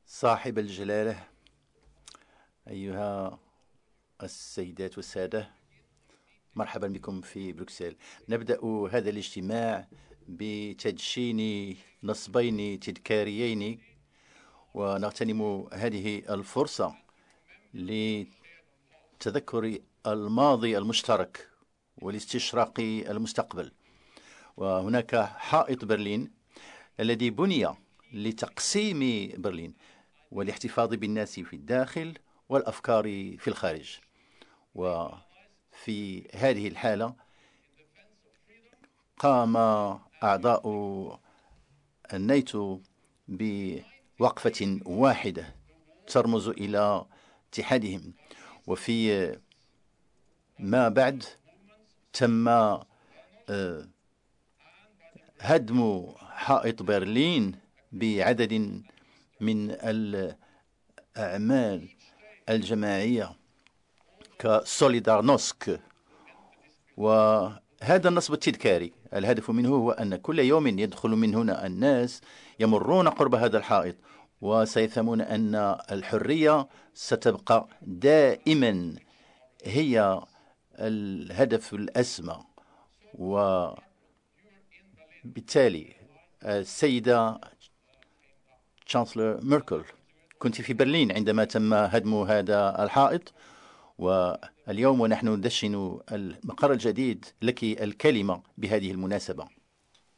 صاحب الجلالة، أيها السيدات والسادة، مرحبا بكم في بروكسل. نبدأ هذا الاجتماع بتدشين نصبين تذكاريين، ونغتنم هذه الفرصة لتذكر الماضي المشترك والاستشراق المستقبل. وهناك حائط برلين الذي بني لتقسيم برلين والاحتفاظ بالناس في الداخل والأفكار في الخارج. وفي هذه الحالة قام أعضاء الناتو بوقفة واحدة ترمز إلى اتحادهم، وفي ما بعد تم هدم حائط برلين بعدد من الأعمال الجماعية كسوليدارنوسك. وهذا النصب التذكاري الهدف منه هو أن كل يوم يدخل من هنا الناس يمرون قرب هذا الحائط وسيفهمون أن الحرية ستبقى دائما هي الهدف الأسمى. وبالتالي السيدة تشانسلر ميركل، كنت في برلين عندما تم هدم هذا الحائط، واليوم ونحن ندشن المقر الجديد لك الكلمة بهذه المناسبة.